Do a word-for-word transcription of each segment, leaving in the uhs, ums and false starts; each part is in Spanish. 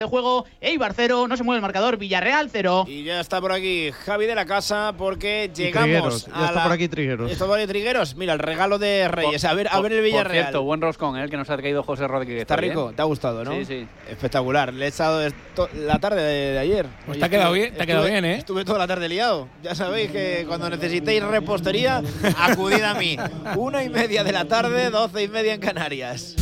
de juego, Eibar cero, no se mueve el marcador, Villarreal cero. Y ya está por aquí Javi de la casa porque llegamos ya a está la... por aquí Trigueros. Está por aquí Trigueros. Mira, el regalo de Reyes. A ver, a ver el Villarreal. Por cierto, buen roscón, ¿eh? El que nos ha traído José Rodríguez. Está rico, ¿eh? te ha gustado, ¿no? Sí, sí. Espectacular. Le he echado esto, la tarde de, de ayer. Pues te ha quedado bien, te ha quedado bien, ¿eh? Estuve toda la tarde liado. Ya sabéis que cuando necesitéis repostería, acudid a mí. Una y media de la tarde, doce y media en Canarias.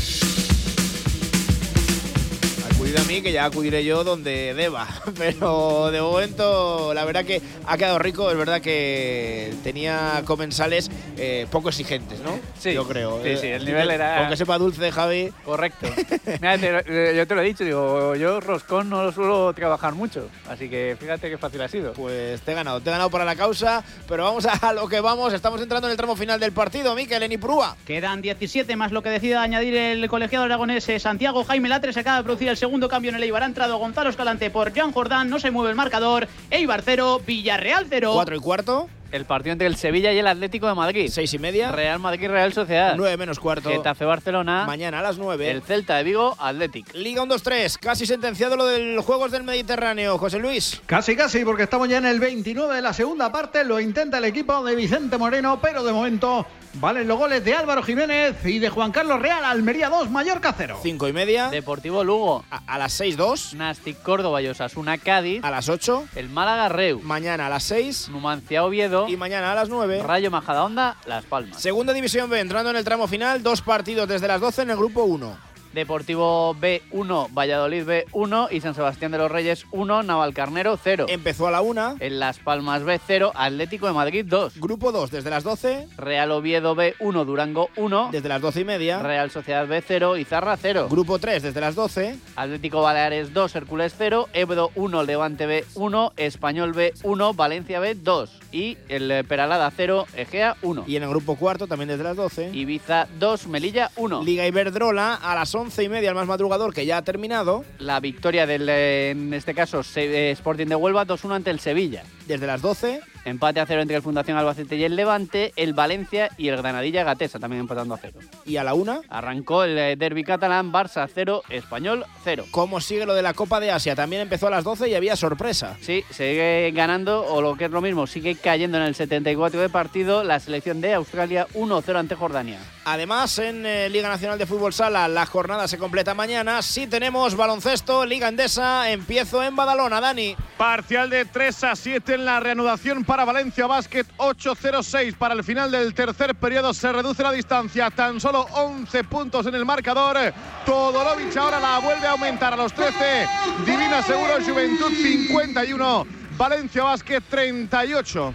Acudid a mí, que ya acudiré yo donde deba. Pero de momento, la verdad que ha quedado rico. Es verdad que tenía comensales eh, poco exigentes, ¿no? Sí, yo creo. Sí, sí, el nivel era... Aunque sepa dulce, Javi. Correcto. Mira, te, yo te lo he dicho, digo, yo roscón no lo suelo trabajar mucho. Así que fíjate qué fácil ha sido. Pues te he ganado, te he ganado para la causa. Pero vamos a lo que vamos. Estamos entrando en el tramo final del partido. Mikel, en Ipurúa. Quedan diecisiete más lo que decida añadir el colegiado aragonés Santiago Jaime Latre. Se acaba de producir el segundo cambio en el Eibar. Ha entrado Gonzalo Escalante por Jan Jordán. No se mueve el marcador. Eibar cero, Villarreal cero. Cuatro y cuarto. El partido entre el Sevilla y el Atlético de Madrid. Seis y media. Real Madrid, Real Sociedad. Nueve menos cuarto. Getafe, Barcelona. Mañana a las nueve. El Celta de Vigo, Athletic. Liga uno dos tres. Casi sentenciado lo del Juegos del Mediterráneo. José Luis. Casi, casi, porque estamos ya en el veintinueve de la segunda parte. Lo intenta el equipo de Vicente Moreno, pero de momento valen los goles de Álvaro Jiménez y de Juan Carlos Real. Almería dos, Mallorca cero. Cinco y media. Deportivo Lugo. A, a las seis dos. Nastic Córdoba y Osasuna Cádiz. A las ocho. El Málaga Reus. Mañana a las seis. Numancia Oviedo. Y mañana a las nueve. Rayo Majadahonda, Las Palmas. Segunda División B, entrando en el tramo final, dos partidos desde las doce en el grupo uno. Deportivo B uno, Valladolid B uno y San Sebastián de los Reyes uno, Navalcarnero cero. Empezó a la una. En Las Palmas B cero, Atlético de Madrid dos. Grupo dos desde las doce. Real Oviedo B uno, Durango uno. Desde las doce y media. Real Sociedad B cero, Izarra cero. Grupo tres desde las doce. Atlético Baleares dos, Hércules cero. Ebro uno, Levante B uno. Español B uno, Valencia B dos. Y el Peralada cero, Egea uno. Y en el grupo cuarto también desde las doce. Ibiza dos, Melilla uno. Liga Iberdrola a las once y media, el más madrugador, que ya ha terminado. La victoria del, en este caso, Sporting de Huelva dos uno ante el Sevilla. Desde las doce. Empate a cero entre el Fundación Albacete y el Levante, el Valencia y el Granadilla Gatesa también empatando a cero. Y a la una. Arrancó el derbi catalán, Barça cero, Español cero. ¿Cómo sigue lo de la Copa de Asia? También empezó a las doce y había sorpresa. Sí, sigue ganando, o lo que es lo mismo, sigue cayendo en el setenta y cuatro de partido la selección de Australia uno cero ante Jordania. Además, en eh, Liga Nacional de Fútbol Sala, la jornada se completa mañana. Sí tenemos baloncesto, Liga Endesa, empiezo en Badalona, Dani. Parcial de tres a siete en la reanudación para Valencia Basket, ocho cero seis para el final del tercer periodo. Se reduce la distancia, tan solo once puntos en el marcador. Todorovic ahora la vuelve a aumentar a los trece. Divina Seguro Juventud cincuenta y uno, Valencia Basket treinta y ocho.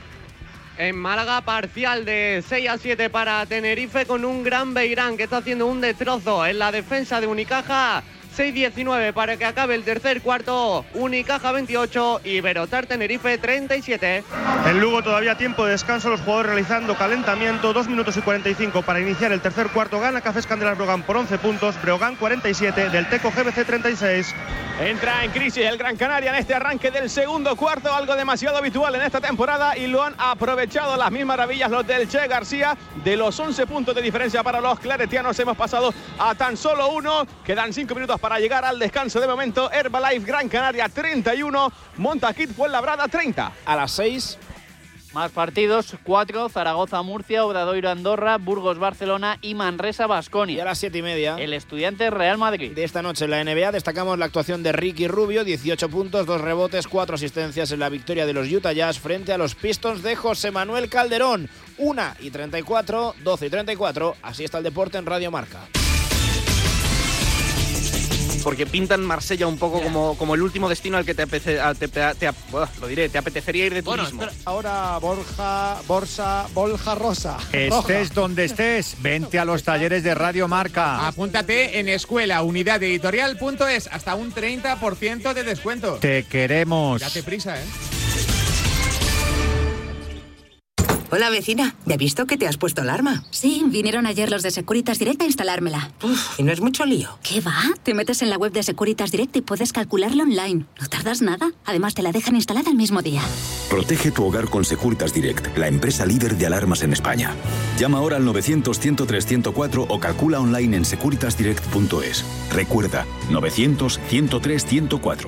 En Málaga, parcial de seis a siete para Tenerife, con un gran Beirán que está haciendo un destrozo en la defensa de Unicaja. seis diecinueve para que acabe el tercer cuarto. Unicaja veintiocho y Iberostar Tenerife treinta y siete. En Lugo todavía tiempo de descanso, los jugadores realizando calentamiento. dos minutos y cuarenta y cinco para iniciar el tercer cuarto. Gana Cafés Candelas Breogán por once puntos. Breogán cuarenta y siete, del Teco G B C treinta y seis. Entra en crisis el Gran Canaria en este arranque del segundo cuarto, algo demasiado habitual en esta temporada, y lo han aprovechado las mil maravillas los del Che García. De los once puntos de diferencia para los claretianos hemos pasado a tan solo uno. Quedan cinco minutos para llegar al descanso. De momento, Herbalife Gran Canaria treinta y uno, Montaquit Fuenlabrada treinta. A las seis. Más partidos, cuatro, Zaragoza Murcia, Obradoiro Andorra, Burgos Barcelona y Manresa Baskonia. Y a las siete y media. El Estudiantes Real Madrid. De esta noche en la N B A destacamos la actuación de Ricky Rubio, dieciocho puntos, dos rebotes, cuatro asistencias en la victoria de los Utah Jazz frente a los Pistons de José Manuel Calderón. una y treinta y cuatro, doce y treinta y cuatro, así está el deporte en Radio Marca. Porque pintan Marsella un poco como, como el último destino al que te, apete, te, te, te, lo diré, te apetecería ir de turismo. Bueno, ahora Borja, Borsa, Borja Rosa. Estés Roja. donde estés, vente a los talleres de Radio Marca. Apúntate en escuela unidad editorial punto es, hasta un treinta por ciento de descuento. Te queremos. Date prisa, ¿eh? Hola, vecina. ¿Ya he visto que te has puesto alarma? Sí, vinieron ayer los de Securitas Direct a instalármela. Uf, ¿y no es mucho lío? ¿Qué va? Te metes en la web de Securitas Direct y puedes calcularlo online. No tardas nada. Además, te la dejan instalada el mismo día. Protege tu hogar con Securitas Direct, la empresa líder de alarmas en España. Llama ahora al novecientos, ciento tres, ciento cuatro o calcula online en securitas direct punto es. Recuerda, novecientos, ciento tres, ciento cuatro.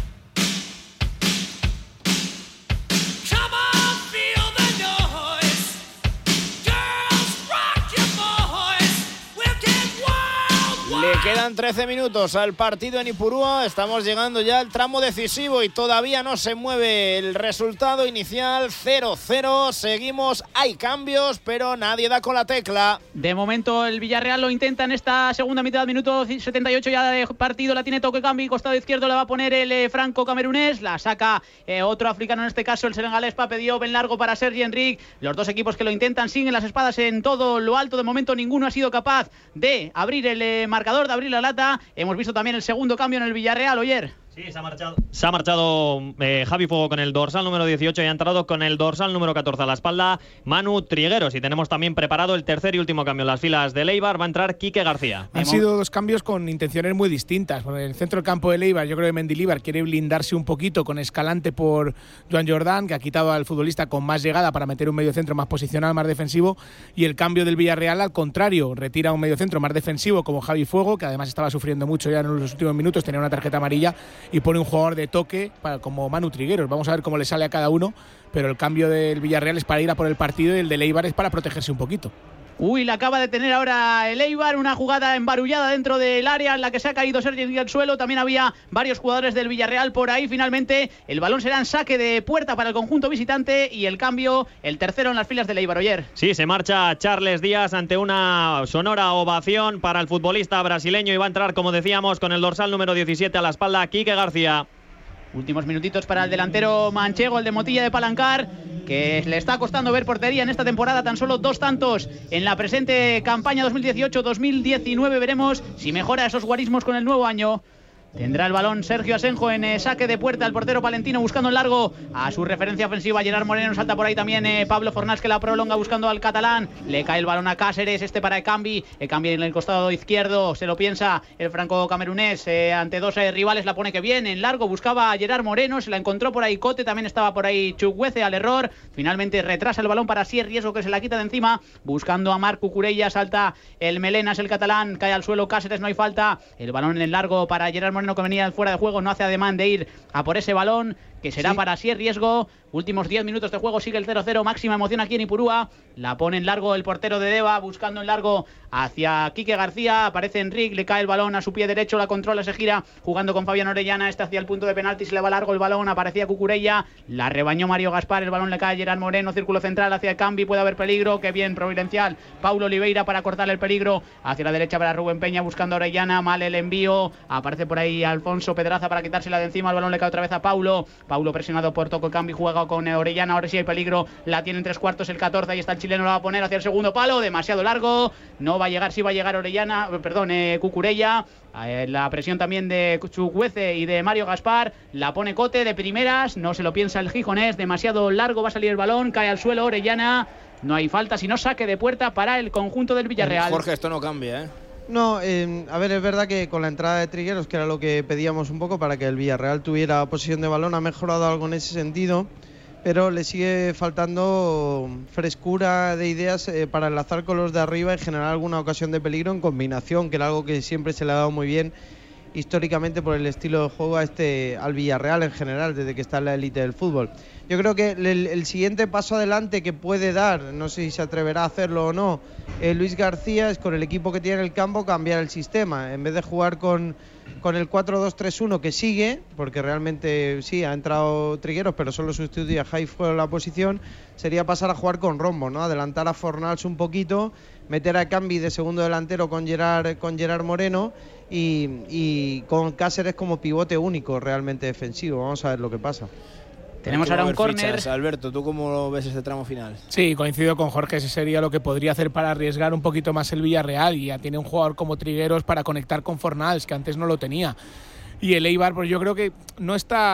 Quedan trece minutos al partido en Ipurúa, estamos llegando ya al tramo decisivo y todavía no se mueve el resultado inicial, cero cero, seguimos, hay cambios, pero nadie da con la tecla. De momento el Villarreal lo intenta en esta segunda mitad, minuto setenta y ocho ya de partido, la tiene Toque Cambi, costado izquierdo la va a poner el eh, franco camerunés, la saca eh, otro africano, en este caso el senegalés Pape Diop, en largo para Sergi Enrique, los dos equipos que lo intentan siguen las espadas en todo lo alto, de momento ninguno ha sido capaz de abrir el eh, marcador, de abrir la lata. Hemos visto también el segundo cambio en el Villarreal, Oyer. Sí, se ha marchado, se ha marchado eh, Javi Fuego con el dorsal número dieciocho y ha entrado con el dorsal número catorce a la espalda Manu Trigueros. Y tenemos también preparado el tercer y último cambio en las filas del Eibar. Va a entrar Quique García. Han sido dos cambios con intenciones muy distintas. En el centro del campo del Eibar, yo creo que Mendilibar quiere blindarse un poquito con Escalante por Joan Jordán, que ha quitado al futbolista con más llegada para meter un mediocentro más posicional, más defensivo. Y el cambio del Villarreal, al contrario, retira un mediocentro más defensivo como Javi Fuego, que además estaba sufriendo mucho ya en los últimos minutos, tenía una tarjeta amarilla, y pone un jugador de toque para, como Manu Trigueros. Vamos a ver cómo le sale a cada uno, pero el cambio del Villarreal es para ir a por el partido y el del Eibar es para protegerse un poquito. Uy, la acaba de tener ahora el Eibar, una jugada embarullada dentro del área en la que se ha caído Sergi al suelo. También había varios jugadores del Villarreal por ahí. Finalmente el balón será en saque de puerta para el conjunto visitante y el cambio, el tercero en las filas del Eibar. Oyer. Sí, se marcha Charles Díaz ante una sonora ovación para el futbolista brasileño y va a entrar, como decíamos, con el dorsal número diecisiete a la espalda Quique García. Últimos minutitos para el delantero manchego, el de Motilla de Palancar, que le está costando ver portería en esta temporada, tan solo dos tantos en la presente campaña dos mil dieciocho dos mil diecinueve. Veremos si mejora esos guarismos con el nuevo año. Tendrá el balón Sergio Asenjo en eh, saque de puerta, el portero palentino buscando en largo a su referencia ofensiva Gerard Moreno. Salta por ahí también eh, Pablo Fornals, que la prolonga buscando al catalán. Le cae el balón a Cáceres, este para Ekambi. Ekambi en el costado izquierdo, se lo piensa el franco camerunés eh, ante dos eh, rivales, la pone que bien en largo, buscaba a Gerard Moreno, se la encontró por ahí Cote, también estaba por ahí Chukwueze al error. Finalmente retrasa el balón para sí, riesgo que se la quita de encima, buscando a Marc Cucurella. Salta el Melenas, el catalán, cae al suelo Cáceres, no hay falta. El balón en el largo para Gerard Moreno, que venía fuera de juego, no hace ademán de ir a por ese balón, que será sí. para sí riesgo. Últimos diez minutos de juego, sigue el cero cero, máxima emoción aquí en Ipurúa. La pone en largo el portero de Deva, buscando en largo hacia Quique García. Aparece Enrique, le cae el balón a su pie derecho, la controla, se gira, jugando con Fabián Orellana. Este hacia el punto de penalti, se le va largo el balón, aparecía Cucurella, la rebañó Mario Gaspar, el balón le cae a Gerard Moreno, círculo central hacia el Cambi, puede haber peligro, que bien providencial Paulo Oliveira para cortar el peligro, hacia la derecha para Rubén Peña, buscando a Orellana, mal el envío, aparece por ahí Alfonso Pedraza para quitársela de encima, el balón le cae otra vez a Paulo, Paulo presionado por Toco Cambi, juega con Orellana, ahora sí hay peligro, la tiene en tres cuartos el catorce, ahí está el chileno, la va a poner hacia el segundo palo, demasiado largo, no va a llegar, sí va a llegar Orellana, perdón, eh, Cucurella, eh, la presión también de Chukwueze y de Mario Gaspar, la pone Cote de primeras, no se lo piensa el gijonés, demasiado largo, va a salir el balón, cae al suelo Orellana, no hay falta, sino saque de puerta para el conjunto del Villarreal. Jorge, esto no cambia, ¿eh? No, eh, a ver, es verdad que con la entrada de Trigueros, que era lo que pedíamos un poco para que el Villarreal tuviera posesión de balón, ha mejorado algo en ese sentido, pero le sigue faltando frescura de ideas eh, para enlazar con los de arriba y generar alguna ocasión de peligro en combinación, que era algo que siempre se le ha dado muy bien históricamente por el estilo de juego a este al Villarreal en general, desde que está en la élite del fútbol. Yo creo que el, el siguiente paso adelante que puede dar, no sé si se atreverá a hacerlo o no, eh, Luis García, es con el equipo que tiene en el campo cambiar el sistema. En vez de jugar con, con el cuatro dos tres uno que sigue, porque realmente sí, ha entrado Trigueros, pero solo sustituye a Jaime Fuego en la posición, sería pasar a jugar con rombo, ¿no? Adelantar a Fornals un poquito, meter a Cambi de segundo delantero con Gerard, con Gerard Moreno y, y con Cáceres como pivote único realmente defensivo. Vamos a ver lo que pasa. Tenemos ahora un córner. Alberto, ¿tú cómo ves este tramo final? Sí, coincido con Jorge, ese sería lo que podría hacer para arriesgar un poquito más el Villarreal, y ya tiene un jugador como Trigueros para conectar con Fornals, que antes no lo tenía. Y el Eibar, pues yo creo que no está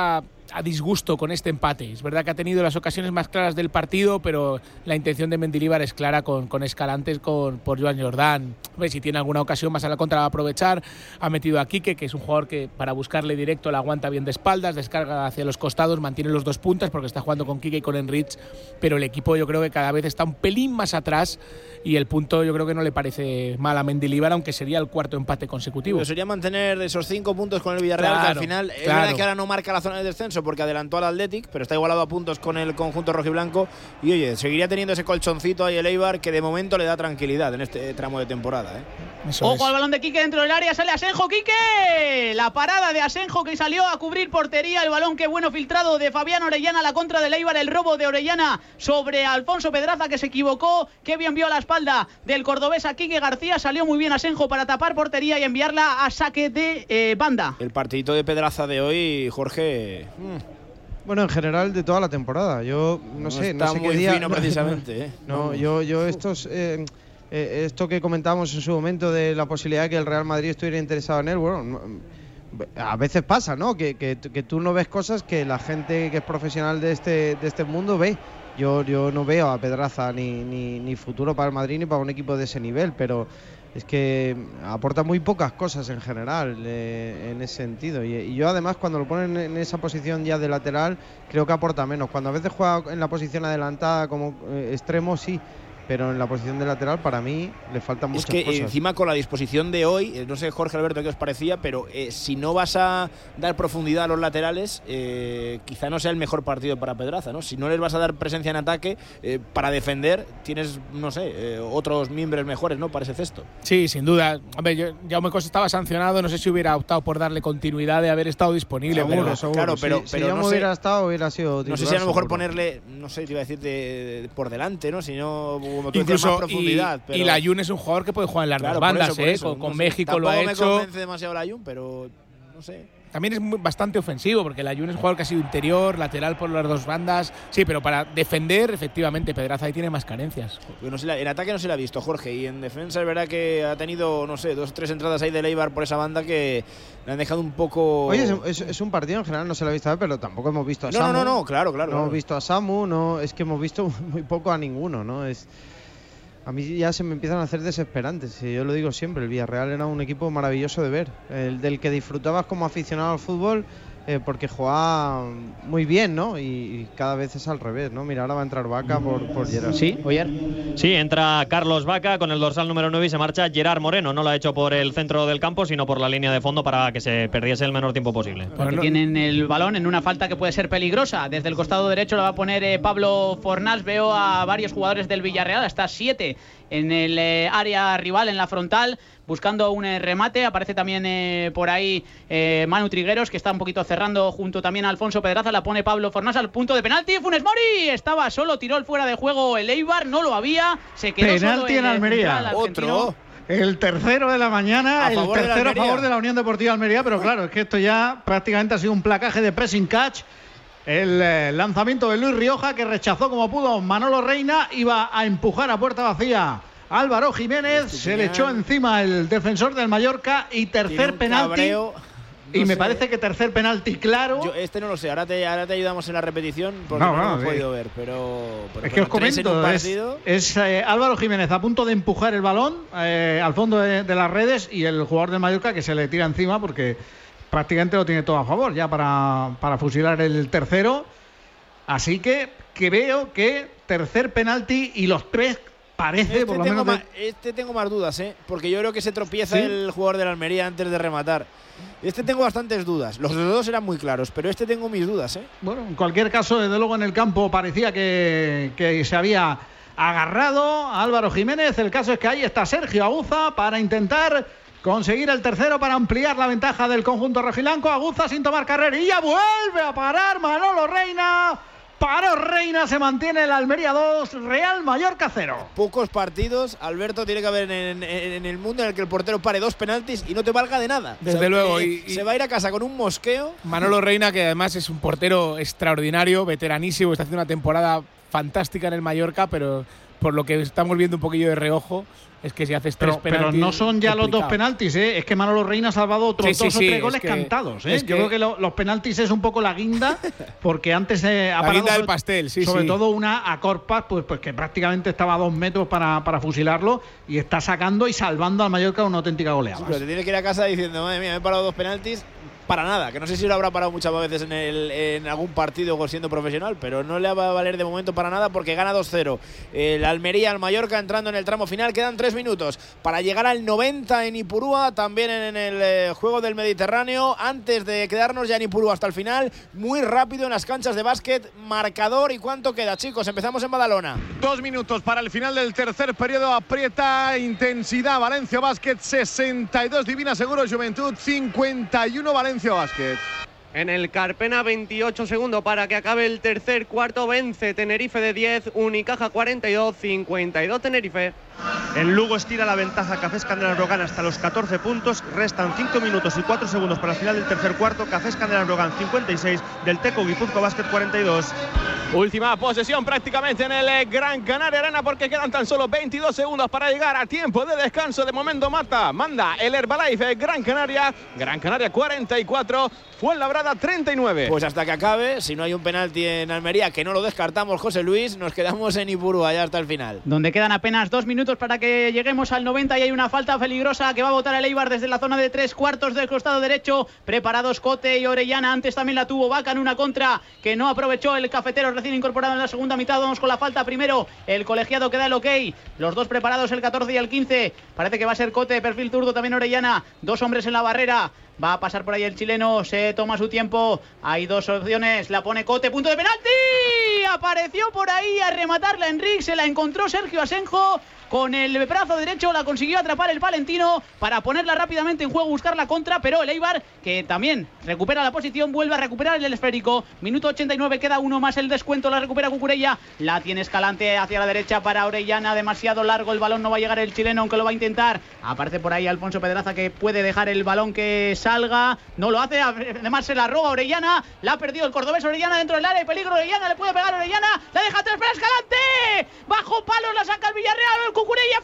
a disgusto con este empate. Es verdad que ha tenido las ocasiones más claras del partido, pero la intención de Mendilibar es clara con, con Escalantes, con, por Joan Jordán. Pues si tiene alguna ocasión más a la contra va a aprovechar. Ha metido a Quique, que es un jugador que para buscarle directo la aguanta bien de espaldas, descarga hacia los costados, mantiene los dos puntas porque está jugando con Quique y con Enrich, pero el equipo yo creo que cada vez está un pelín más atrás y el punto yo creo que no le parece mal a Mendilibar, aunque sería el cuarto empate consecutivo. Pero sería mantener esos cinco puntos con el Villarreal, claro, que al final es claro. verdad que ahora no marca la zona de descenso porque adelantó al Athletic, pero está igualado a puntos con el conjunto rojiblanco y oye, seguiría teniendo ese colchoncito ahí el Eibar que de momento le da tranquilidad en este tramo de temporada, ¿eh? Ojo es. al balón de Quique dentro del área, sale Asenjo, Quique, la parada de Asenjo que salió a cubrir portería, el balón que bueno filtrado de Fabián Orellana, la contra del Eibar, el robo de Orellana sobre Alfonso Pedraza que se equivocó, que bien vio a la espalda del cordobés a Quique García, salió muy bien Asenjo para tapar portería y enviarla a saque de eh, banda. El partidito de Pedraza de hoy, Jorge... Mm. Bueno, en general de toda la temporada. Yo no, no sé, está no sé muy qué día, fino precisamente. ¿eh? No, yo, yo estos, eh, eh, esto que comentábamos en su momento de la posibilidad de que el Real Madrid estuviera interesado en él, bueno, a veces pasa, ¿no? Que, que, que tú no ves cosas que la gente que es profesional de este, de este mundo ve. Yo, yo no veo a Pedraza ni, ni, ni futuro para el Madrid ni para un equipo de ese nivel, pero es que aporta muy pocas cosas en general eh, en ese sentido y, y yo además cuando lo ponen en esa posición ya de lateral creo que aporta menos. Cuando a veces juega en la posición adelantada como eh, extremo sí, pero en la posición de lateral para mí le faltan muchas cosas. Es que cosas. encima con la disposición de hoy, no sé Jorge Alberto qué os parecía, pero eh, si no vas a dar profundidad a los laterales, eh, quizá no sea el mejor partido para Pedraza, ¿no? Si no les vas a dar presencia en ataque, eh, para defender tienes, no sé, eh, otros miembros mejores, ¿no? Para ese cesto. Sí, sin duda. Hombre, yo, Jaume Costa estaba sancionado, no sé si hubiera optado por darle continuidad de haber estado disponible. Seguro, pero, seguro. Claro, pero, si, pero si no no sé, hubiera estado, hubiera sido titular, no sé si a lo mejor seguro. ponerle, no sé, te iba a decir de, de, por delante, ¿no? Si no, como tú incluso decías, más profundidad. Y, pero... y Layún es un jugador que puede jugar en las claro, dos bandas, por eso, por ¿eh? eso, con, con no sé, México lo ha tampoco hecho. me convence demasiado Layún, pero no sé. También es muy, bastante ofensivo, porque el Layún es un jugador que ha sido interior, lateral por las dos bandas. Sí, pero para defender, efectivamente, Pedraza ahí tiene más carencias. No se la, en ataque no se le ha visto, Jorge, y en defensa es verdad que ha tenido, no sé, dos o tres entradas ahí de Eibar por esa banda que le han dejado un poco... Oye, es, es, es un partido en general, no se lo ha visto a ver, pero tampoco hemos visto a no, Samu. No, no, no, claro, claro. No claro. hemos visto a Samu, no, es que hemos visto muy poco a ninguno, ¿no? Es... A mí ya se me empiezan a hacer desesperantes, y yo lo digo siempre, el Villarreal era un equipo maravilloso de ver, el del que disfrutabas como aficionado al fútbol, eh, porque jugaba muy bien, ¿no? Y, y cada vez es al revés, ¿no? Mira, ahora va a entrar Vaca por, por Gerard. Sí, Oyer. Sí, entra Carlos Vaca con el dorsal número nueve y se marcha Gerard Moreno. No lo ha hecho por el centro del campo, sino por la línea de fondo para que se perdiese el menor tiempo posible. Porque Bueno, tienen el balón en una falta que puede ser peligrosa. Desde el costado derecho lo va a poner eh, Pablo Fornals. Veo a varios jugadores del Villarreal, hasta siete en el eh, área rival, en la frontal, buscando un eh, remate. Aparece también eh, por ahí eh, Manu Trigueros, que está un poquito cerrando junto también a Alfonso Pedraza. La pone Pablo Fornals al punto de penalti. Funes Mori estaba solo, tiró el fuera de juego el Eibar, no lo había, se quedó penalti solo en el Almería. Otro. El tercero de la mañana, a el tercero a favor de la Unión Deportiva Almería, pero claro, es que esto ya prácticamente ha sido un placaje de pressing catch. El eh, lanzamiento de Luis Rioja, que rechazó como pudo Manolo Reina, iba a empujar a puerta vacía Álvaro Jiménez, se le echó encima el defensor del Mallorca y tercer penalti. Cabreo, y no me sé. parece que tercer penalti claro. Yo este no lo sé, ahora te, ahora te ayudamos en la repetición porque no, No, no, no, lo he sí. podido ver, pero, pero Es que os pero tres en un comento, es, partido. es eh, Álvaro Jiménez a punto de empujar el balón eh, al fondo de, de las redes y el jugador del Mallorca que se le tira encima porque prácticamente lo tiene todo a favor ya para, para fusilar el tercero. Así que, que veo que tercer penalti y los tres parece Este, por lo tengo menos... más, este tengo más dudas, ¿eh? Porque yo creo que se tropieza ¿Sí? el jugador de la Almería antes de rematar. Este tengo bastantes dudas. Los dos eran muy claros, pero este tengo mis dudas, ¿eh? Bueno, en cualquier caso, desde luego en el campo parecía que, que se había agarrado a Álvaro Jiménez. El caso es que ahí está Sergio Aguza para intentar conseguir el tercero para ampliar la ventaja del conjunto rojilanco. Aguza sin tomar carrerilla, vuelve a parar Manolo Reina. Paró Reina, se mantiene el Almería dos, Real Mallorca cero. Pocos partidos, Alberto, tiene que haber en, en, en el mundo en el que el portero pare dos penaltis y no te valga de nada. Desde O sea, luego. eh, Y, y se va a ir a casa con un mosqueo. Manolo Reina, que además es un portero extraordinario, veteranísimo, está haciendo una temporada fantástica en el Mallorca, pero por lo que estamos viendo un poquillo de reojo, es que si haces tres pero, penaltis... Pero no son ya complicado. los dos penaltis, ¿eh? Es que Manolo Reina ha salvado otros Sí, sí, dos sí, o tres goles que, cantados, ¿eh? es Yo que, creo que lo, los penaltis es un poco la guinda, porque antes eh, ha la parado guinda del sobre, pastel, sí, sobre sí. todo una a Corpas, pues, pues que prácticamente estaba a dos metros para, para fusilarlo, y está sacando y salvando al Mallorca una auténtica goleada. Sí, pero te tienes que ir a casa diciendo, madre mía, me he parado dos penaltis para nada, que no sé si lo habrá parado muchas veces en, el, en algún partido siendo profesional, pero no le va a valer de momento para nada porque gana dos cero. El Almería al Mallorca entrando en el tramo final, quedan tres minutos para llegar al noventa en Ipurúa, también en el eh, juego del Mediterráneo. Antes de quedarnos ya en Ipurúa hasta el final, muy rápido en las canchas de básquet, marcador y cuánto queda, chicos. Empezamos en Badalona. Dos minutos para el final del tercer periodo, aprieta intensidad Valencia Básquet, sesenta y dos Divina Seguros Juventud, cincuenta y uno Valencia Básquet. En el Carpena, veintiocho segundos para que acabe el tercer cuarto. Vence Tenerife de diez, Unicaja cuarenta y dos, cincuenta y dos Tenerife. En Lugo estira la ventaja Cafés Candelas Brogan hasta los catorce puntos. Restan cinco minutos y cuatro segundos para el final del tercer cuarto. Cafés Candelas Brogan cincuenta y seis, del Teco Guipúzcoa Básquet cuarenta y dos. Última posesión prácticamente en el Gran Canaria Arena porque quedan tan solo veintidós segundos para llegar a tiempo de descanso. De momento Marta manda el Herbalife Gran Canaria. Gran Canaria cuarenta y cuatro, Fuenlabrada treinta y nueve. Pues hasta que acabe, si no hay un penalti en Almería, que no lo descartamos, José Luis, nos quedamos en Ipurúa ya hasta el final. Donde quedan apenas dos minutos para que lleguemos al noventa y hay una falta peligrosa que va a botar el Eibar desde la zona de tres cuartos del costado derecho. Preparados Cote y Orellana, antes también la tuvo Vaca en una contra que no aprovechó el cafetero recién incorporado en la segunda mitad. Vamos con la falta primero, el colegiado que da el ok, los dos preparados, el catorce y el quince. Parece que va a ser Cote, perfil zurdo, también Orellana, dos hombres en la barrera. Va a pasar por ahí el chileno, se toma su tiempo. Hay dos opciones, la pone Cote, punto de penalti. Apareció por ahí a rematarla Enrique, se la encontró Sergio Asenjo. Con el brazo derecho la consiguió atrapar el palentino para ponerla rápidamente en juego, buscar la contra, pero el Eibar, que también recupera la posición, vuelve a recuperar el esférico. Minuto ochenta y nueve, queda uno más el descuento, la recupera Cucurella, la tiene Escalante hacia la derecha para Orellana, demasiado largo el balón, no va a llegar el chileno, aunque lo va a intentar. Aparece por ahí Alfonso Pedraza que puede dejar el balón que salga, no lo hace, además se la roba Orellana, la ha perdido el cordobés Orellana dentro del área, peligro Orellana, le puede pegar Orellana, la deja atrás para Escalante, bajo palos la saca el Villarreal, el Cucurella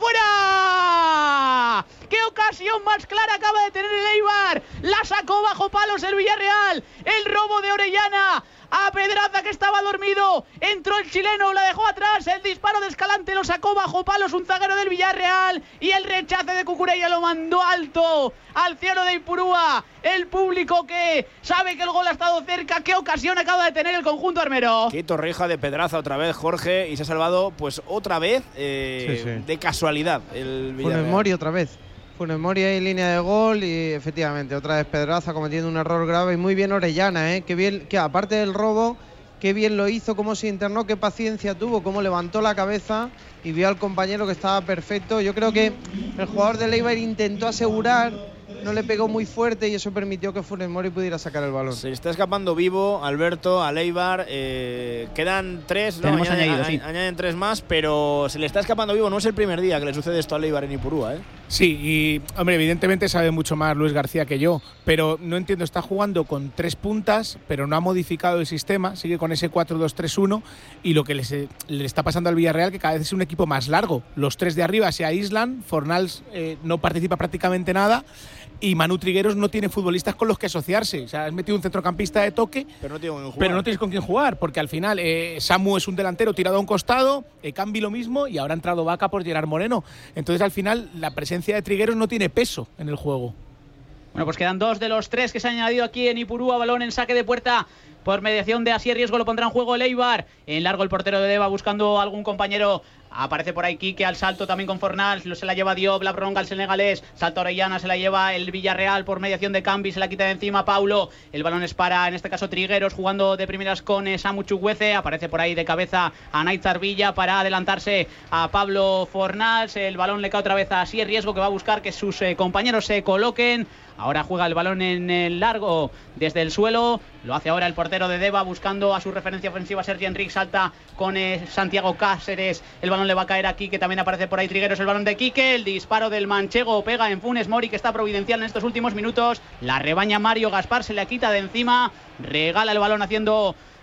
fuera. ¡Qué ocasión más clara acaba de tener el Eibar! La sacó bajo palos el Villarreal. El robo de Orellana a Pedraza que estaba dormido. Entró el chileno, la dejó atrás. El disparo de Escalante lo sacó bajo palos un zaguero del Villarreal. Y el rechace de Cucurella lo mandó alto al cielo de Ipurúa. El público que sabe que el gol ha estado cerca. ¿Qué ocasión acaba de tener el conjunto armero? Qué torreja de Pedraza otra vez, Jorge. Y se ha salvado, pues otra vez, eh, sí, sí. de casualidad el Villarreal. Funes Mori otra vez. Funes Mori en línea de gol y efectivamente otra vez Pedraza cometiendo un error grave y muy bien Orellana, ¿eh? Que bien, que aparte del robo, qué bien lo hizo, cómo se internó, qué paciencia tuvo, cómo levantó la cabeza y vio al compañero que estaba perfecto. Yo creo que el jugador del Eibar intentó asegurar, no le pegó muy fuerte y eso permitió que Funes Mori pudiera sacar el balón. Se está escapando vivo Alberto al Eibar, eh, quedan tres, ¿no? Tenemos añaden, añadido, sí. añaden tres más, pero se le está escapando vivo. No es el primer día que le sucede esto al Eibar en Ipurúa, ¿eh? Sí, y hombre, evidentemente sabe mucho más Luis García que yo, pero no entiendo, está jugando con tres puntas, pero no ha modificado el sistema, sigue con ese cuatro dos tres uno y lo que les, le está pasando al Villarreal que cada vez es un equipo más largo. Los tres de arriba se aíslan, Fornals eh, no participa prácticamente nada y Manu Trigueros no tiene futbolistas con los que asociarse. O sea, has metido un centrocampista de toque, pero no, tiene con quién jugar. Pero no tienes con quién jugar, porque al final eh, Samu es un delantero tirado a un costado, eh, Cambi lo mismo y ahora ha entrado Vaca por Gerard Moreno. Entonces al final la presencia de Trigueros no tiene peso en el juego. Bueno, pues quedan dos de los tres que se han añadido aquí en Ipurúa. Balón en saque de puerta por mediación de Asier Riesgo, lo pondrá en juego el Eibar. En largo el portero de Deva buscando algún compañero. Aparece por ahí Quique al salto también con Fornals, se la lleva Diop, la prolonga el senegalés, salta Orellana, se la lleva el Villarreal por mediación de Cambi, se la quita de encima Paulo, el balón es para, en este caso Trigueros, jugando de primeras con Samu Chukwueze, aparece por ahí de cabeza a Naitzar Villa para adelantarse a Pablo Fornals, el balón le cae otra vez a Asier Riesgo que va a buscar que sus eh, compañeros se coloquen. Ahora juega el balón en el largo desde el suelo. Lo hace ahora el portero de Deva buscando a su referencia ofensiva Sergi Enrique. Salta con eh, Santiago Cáceres. El balón le va a caer aquí, que también aparece por ahí Trigueros. El balón de Quique. El disparo del manchego pega en Funes Mori, que está providencial en estos últimos minutos. La rebaña Mario Gaspar, se le quita de encima. Regala el balón haciendo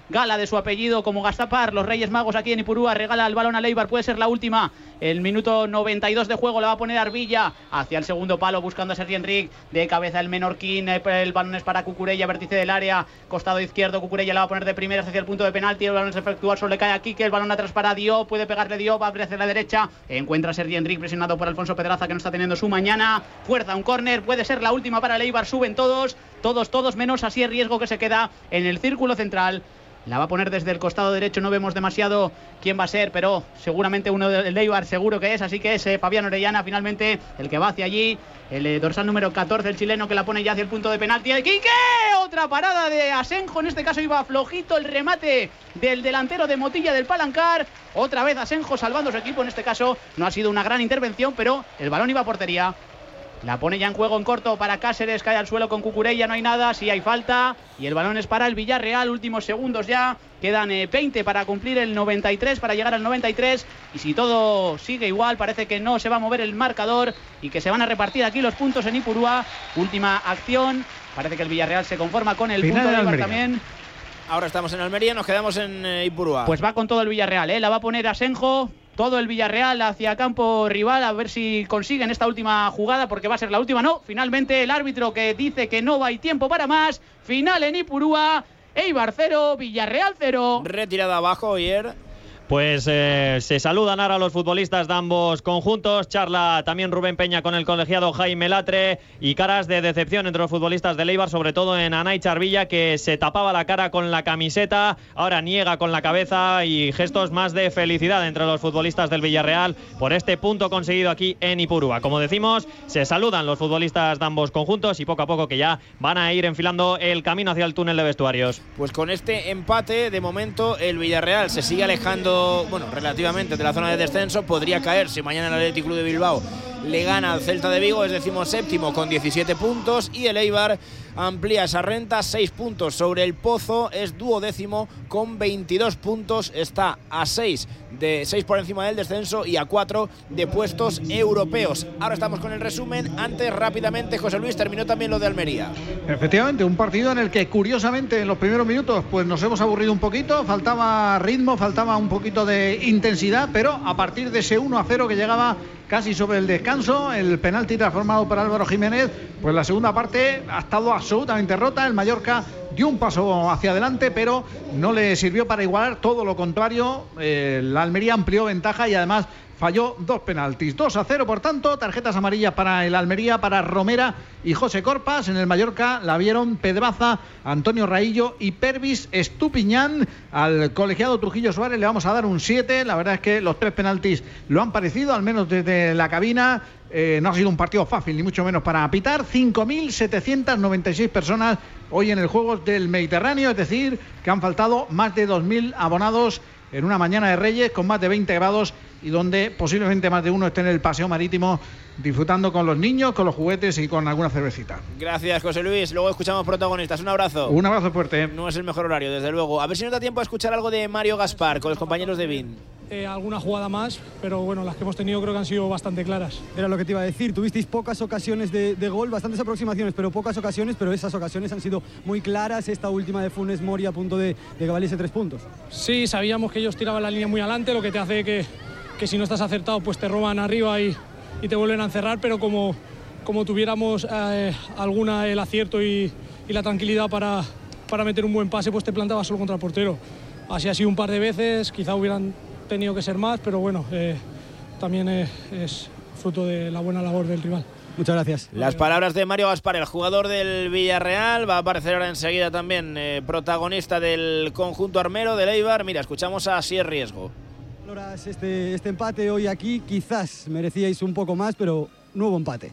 gala de su apellido como Gastapar. Los Reyes Magos aquí en Ipurúa regala el balón a Leibar, puede ser la última. El minuto noventa y dos de juego, le va a poner Arbilla hacia el segundo palo buscando a Sergi Enric, de cabeza el menorquín, el balón es para Cucurella, vértice del área, costado izquierdo, Cucurella la va a poner de primeras hacia el punto de penalti, el balón es efectual, solo le cae a Quique, el balón atrás para Diop, puede pegarle Diop, abre hacia la derecha, encuentra a Sergi Enric presionado por Alfonso Pedraza, que no está teniendo su mañana, fuerza un córner, puede ser la última para Leibar, suben todos, todos, todos menos así el Riesgo, que se queda en el círculo central. La va a poner desde el costado derecho, no vemos demasiado quién va a ser, pero seguramente uno del Eibar seguro que es, así que es eh, Fabián Orellana finalmente el que va hacia allí, el eh, dorsal número catorce, el chileno, que la pone ya hacia el punto de penalti. ¡El Quique! Otra parada de Asenjo, en este caso iba flojito el remate del delantero de Motilla del Palancar, otra vez Asenjo salvando su equipo, en este caso no ha sido una gran intervención, pero el balón iba a portería. La pone ya en juego en corto para Cáceres, cae al suelo con Cucurella, no hay nada, sí hay falta. Y el balón es para el Villarreal, últimos segundos ya. Quedan eh, veinte para cumplir el noventa y tres, para llegar al noventa y tres. Y si todo sigue igual, parece que no se va a mover el marcador y que se van a repartir aquí los puntos en Ipurúa. Última acción, parece que el Villarreal se conforma con el Final punto de de Eibar Almería. también. Ahora estamos en Almería, nos quedamos en eh, Ipurúa. Pues va con todo el Villarreal, ¿eh? La va a poner Asenjo. Todo el Villarreal hacia campo rival, a ver si consiguen esta última jugada, porque va a ser la última. No, finalmente el árbitro que dice que no hay tiempo para más. Final en Ipurúa, Eibar cero, Villarreal cero. Retirada abajo, Oyer. Pues eh, se saludan ahora los futbolistas de ambos conjuntos. Charla también Rubén Peña con el colegiado Jaime Latre, y caras de decepción entre los futbolistas de Eibar, sobre todo en Anay Charvilla, que se tapaba la cara con la camiseta, ahora niega con la cabeza, y gestos más de felicidad entre los futbolistas del Villarreal por este punto conseguido aquí en Ipurúa. Como decimos, se saludan los futbolistas de ambos conjuntos y poco a poco que ya van a ir enfilando el camino hacia el túnel de vestuarios. Pues con este empate, de momento el Villarreal se sigue alejando, bueno, relativamente de la zona de descenso. Podría caer si mañana el Athletic Club de Bilbao le gana al Celta de Vigo, es decimoséptimo con diecisiete puntos, y el Eibar amplía esa renta, seis puntos sobre el Pozo, es duodécimo con veintidós puntos, está a seis de seis por encima del descenso y a cuatro de puestos europeos. Ahora estamos con el resumen. Antes, rápidamente, José Luis, terminó también lo de Almería. Efectivamente, un partido en el que curiosamente en los primeros minutos pues nos hemos aburrido un poquito, faltaba ritmo, faltaba un poquito de intensidad, pero a partir de ese uno a cero que llegaba casi sobre el descanso, el penalti transformado por Álvaro Jiménez, pues la segunda parte ha estado absolutamente rota. El Mallorca dio un paso hacia adelante, pero no le sirvió para igualar, todo lo contrario. Eh, la Almería amplió ventaja y además falló dos penaltis. dos a cero, por tanto, tarjetas amarillas para el Almería, para Romera y José Corpas. En el Mallorca la vieron Pedraza, Antonio Raillo y Pervis Estupiñán. Al colegiado Trujillo Suárez le vamos a dar un siete. La verdad es que los tres penaltis lo han parecido, al menos desde la cabina. Eh, no ha sido un partido fácil, ni mucho menos para pitar. cinco mil setecientas noventa y seis personas hoy en el Juegos del Mediterráneo, es decir, que han faltado más de dos mil abonados en una mañana de Reyes con más de veinte grados y donde posiblemente más de uno esté en el paseo marítimo disfrutando con los niños, con los juguetes y con alguna cervecita. Gracias, José Luis. Luego escuchamos protagonistas. Un abrazo. Un abrazo fuerte. No es el mejor horario, desde luego. A ver si nos da tiempo a escuchar algo de Mario Gaspar con los compañeros de Bein. Eh, alguna jugada más, pero bueno, las que hemos tenido creo que han sido bastante claras. Era lo que te iba a decir, tuvisteis pocas ocasiones de, de gol, bastantes aproximaciones, pero pocas ocasiones, pero esas ocasiones han sido muy claras. Esta última de Funes Mori a punto de, de que valiese tres puntos. Sí, sabíamos que ellos tiraban la línea muy adelante, lo que te hace que, que si no estás acertado pues te roban arriba y, y te vuelven a encerrar, pero como, como tuviéramos eh, alguna el acierto y, y la tranquilidad para, para meter un buen pase, pues te plantabas solo contra el portero. Así ha sido un par de veces, quizá hubieran tenido que ser más, pero bueno, eh, también eh, es fruto de la buena labor del rival. Muchas gracias. Las palabras de Mario Gaspar, el jugador del Villarreal, va a aparecer ahora enseguida también eh, protagonista del conjunto armero del Eibar. Mira, escuchamos a Asier Riesgo. Valoras este, este empate hoy aquí, quizás merecíais un poco más, pero nuevo empate.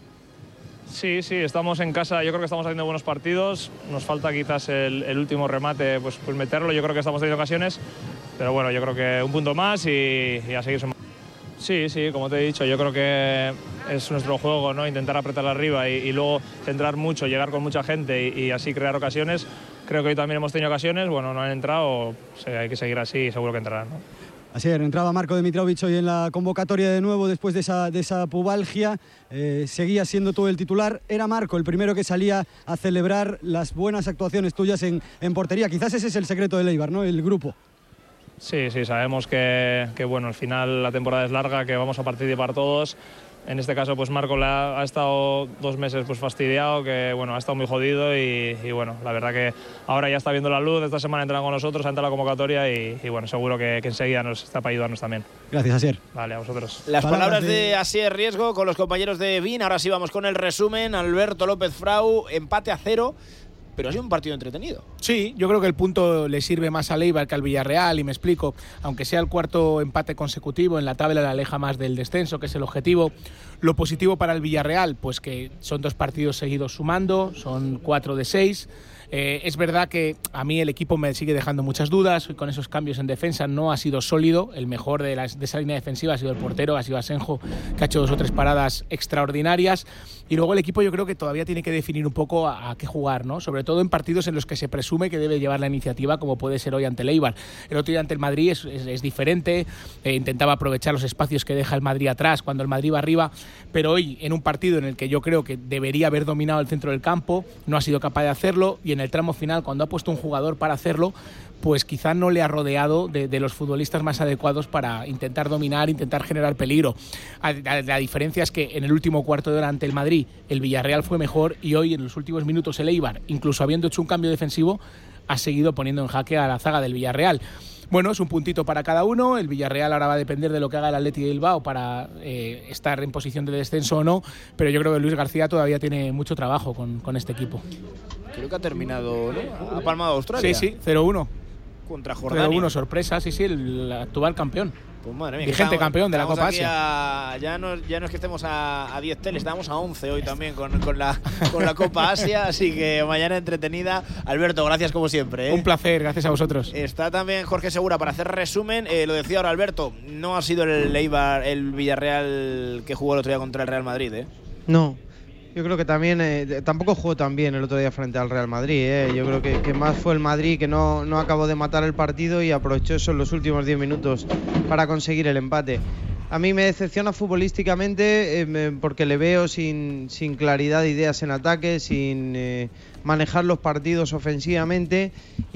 Sí, sí, estamos en casa, yo creo que estamos haciendo buenos partidos, nos falta quizás el, el último remate, pues, pues meterlo, yo creo que estamos teniendo ocasiones, pero bueno, yo creo que un punto más y, y a seguir sumando. Sí, sí, como te he dicho, yo creo que es nuestro juego, ¿no? Intentar apretar arriba y, y luego centrar mucho, llegar con mucha gente y, y así crear ocasiones. Creo que hoy también hemos tenido ocasiones, bueno, no han entrado, o sea, hay que seguir así y seguro que entrarán, ¿no? Así es, entraba Marco Dimitrovic hoy en la convocatoria de nuevo después de esa, de esa pubalgia. Eh, seguía siendo tú el titular. Era Marco el primero que salía a celebrar las buenas actuaciones tuyas en, en portería. Quizás ese es el secreto del Eibar, ¿no? El grupo. Sí, sí, sabemos que, que bueno, al final la temporada es larga, que vamos a participar todos. En este caso, pues Marco ha, ha estado dos meses pues fastidiado, que bueno, ha estado muy jodido y, y bueno, la verdad que ahora ya está viendo la luz. Esta semana entra con nosotros, ha entrado a la convocatoria y, y bueno, seguro que, que enseguida nos está para ayudarnos también. Gracias, Asier. Vale, a vosotros. Las palabras de Asier Riesgo con los compañeros de V I N. Ahora sí vamos con el resumen. Alberto López Frau, empate a cero. Pero ha sido un partido entretenido. Sí, yo creo que el punto le sirve más al Eibar que al Villarreal, y me explico. Aunque sea el cuarto empate consecutivo, en la tabla le aleja más del descenso, que es el objetivo. Lo positivo para el Villarreal, pues que son dos partidos seguidos sumando, son cuatro de seis. Eh, es verdad que a mí el equipo me sigue dejando muchas dudas. Con esos cambios en defensa no ha sido sólido. El mejor de, la, de esa línea defensiva ha sido el portero, ha sido Asenjo, que ha hecho dos o tres paradas extraordinarias. Y luego el equipo yo creo que todavía tiene que definir un poco a, a qué jugar, ¿no? Sobre todo en partidos en los que se presume que debe llevar la iniciativa, como puede ser hoy ante el Eibar. El otro día ante el Madrid es, es, es diferente. Eh, intentaba aprovechar los espacios que deja el Madrid atrás cuando el Madrid va arriba. Pero hoy, en un partido en el que yo creo que debería haber dominado el centro del campo, no ha sido capaz de hacerlo. Y en el tramo final, cuando ha puesto un jugador para hacerlo, pues quizá no le ha rodeado de, de los futbolistas más adecuados para intentar dominar, intentar generar peligro. La, la diferencia es que en el último cuarto de hora ante el Madrid el Villarreal fue mejor, y hoy en los últimos minutos el Eibar, incluso habiendo hecho un cambio defensivo, ha seguido poniendo en jaque a la zaga del Villarreal. Bueno, es un puntito para cada uno. El Villarreal ahora va a depender de lo que haga el Athletic de Bilbao para eh, estar en posición de descenso o no, pero yo creo que Luis García todavía tiene mucho trabajo con, con este equipo. Creo que ha terminado, ¿no? Ha palmado Australia. Sí, sí, cero uno. Contra Jordania. cero uno, sorpresa, sí, sí, el actual campeón. Pues madre mía, vigente estamos, campeón de la Copa Asia. A, ya, no, ya no es que estemos a, a diez teles, estamos a once hoy también con, con, la, con la Copa Asia, así que mañana entretenida. Alberto, gracias como siempre, ¿eh? Un placer, gracias a vosotros. Está también Jorge Segura para hacer resumen. Eh, lo decía ahora Alberto, no ha sido el Eibar, el Villarreal que jugó el otro día contra el Real Madrid, ¿eh? No. Yo creo que también, eh, tampoco jugó tan bien el otro día frente al Real Madrid. Eh. Yo creo que, que más fue el Madrid que no, no acabó de matar el partido y aprovechó eso en los últimos diez minutos para conseguir el empate. A mí me decepciona futbolísticamente eh, porque le veo sin, sin claridad de ideas en ataque, sin eh, manejar los partidos ofensivamente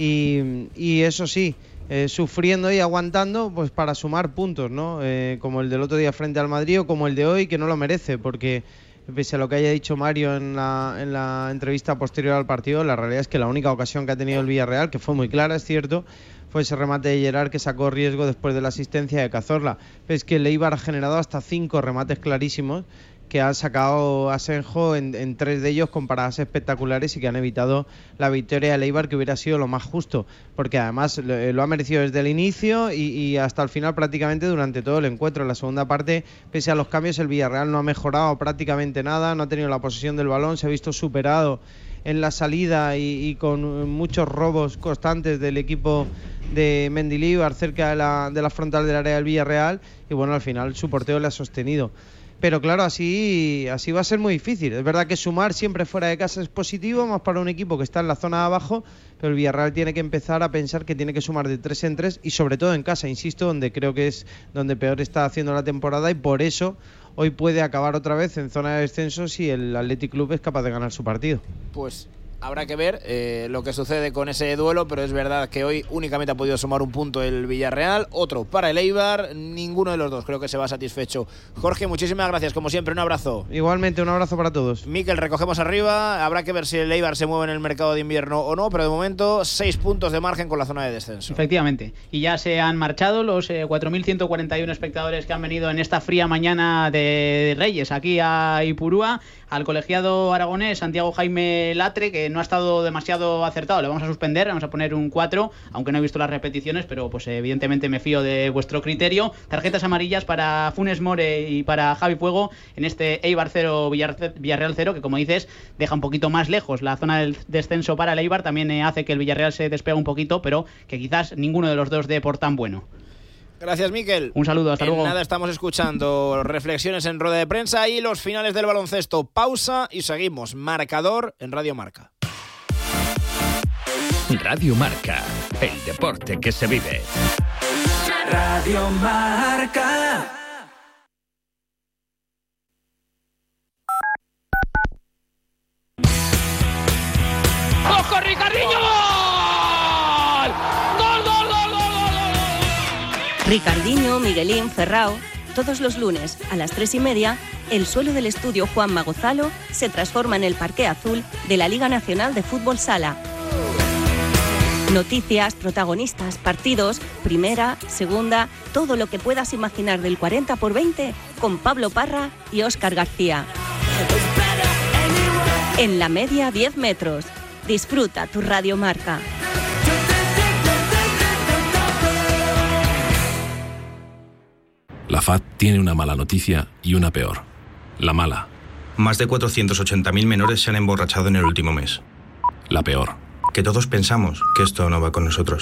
y, y eso sí, eh, sufriendo y aguantando pues para sumar puntos, ¿no? Eh, como el del otro día frente al Madrid o como el de hoy, que no lo merece, porque pese a lo que haya dicho Mario en la, en la entrevista posterior al partido, la realidad es que la única ocasión que ha tenido el Villarreal, que fue muy clara, es cierto, fue ese remate de Gerard que sacó Riesgo después de la asistencia de Cazorla. Pero es que el Eibar ha generado hasta cinco remates clarísimos que ha sacado Asenjo en, en tres de ellos con paradas espectaculares y que han evitado la victoria del Eibar, que hubiera sido lo más justo, porque además lo, lo ha merecido desde el inicio y, y hasta el final prácticamente durante todo el encuentro. En la segunda parte, pese a los cambios, el Villarreal no ha mejorado prácticamente nada, no ha tenido la posesión del balón, se ha visto superado en la salida y, y con muchos robos constantes del equipo de Mendilibar cerca de la, de la frontal del área del Villarreal, y bueno, al final su portero le ha sostenido. Pero claro, así, así va a ser muy difícil. Es verdad que sumar siempre fuera de casa es positivo, más para un equipo que está en la zona de abajo, pero el Villarreal tiene que empezar a pensar que tiene que sumar de tres en tres y sobre todo en casa, insisto, donde creo que es donde peor está haciendo la temporada, y por eso hoy puede acabar otra vez en zona de descenso si el Athletic Club es capaz de ganar su partido. Pues habrá que ver eh, lo que sucede con ese duelo, pero es verdad que hoy únicamente ha podido sumar un punto el Villarreal, otro para el Eibar, ninguno de los dos creo que se va satisfecho. Jorge, muchísimas gracias, como siempre, un abrazo. Igualmente, un abrazo para todos. Mikel, recogemos arriba, habrá que ver si el Eibar se mueve en el mercado de invierno o no, pero de momento seis puntos de margen con la zona de descenso. Efectivamente, y ya se han marchado los eh, cuatro mil ciento cuarenta y uno espectadores que han venido en esta fría mañana de Reyes aquí a Ipurúa, al colegiado aragonés Santiago Jaime Latre, que no ha estado demasiado acertado. Le vamos a suspender, vamos a poner un cuatro, aunque no he visto las repeticiones, pero pues evidentemente me fío de vuestro criterio. Tarjetas amarillas para Funes More y para Javi Fuego en este Eibar cero, Villarreal cero, que como dices, deja un poquito más lejos la zona del descenso para el Eibar. También hace que el Villarreal se despegue un poquito, pero que quizás ninguno de los dos dé por tan bueno. Gracias, Mikel. Un saludo, hasta en luego. Nada, estamos escuchando reflexiones en rueda de prensa y los finales del baloncesto. Pausa y seguimos. Marcador en Radio Marca. Radio Marca, el deporte que se vive. Radio Marca. ¡Ojo, Ricardinho! ¡Gol! ¡Gol, gol, gol, gol, gol! Ricardinho, Miguelín, Ferrao. Todos los lunes a las tres y media, el suelo del estudio Juan Magozalo se transforma en el parqué azul de la Liga Nacional de Fútbol Sala. Noticias, protagonistas, partidos, primera, segunda, todo lo que puedas imaginar del cuarenta por veinte con Pablo Parra y Óscar García. En la media, diez metros. Disfruta tu Radio Marca. La F A D tiene una mala noticia y una peor. La mala. Más de cuatrocientos ochenta mil menores se han emborrachado en el último mes. La peor. Que todos pensamos que esto no va con nosotros.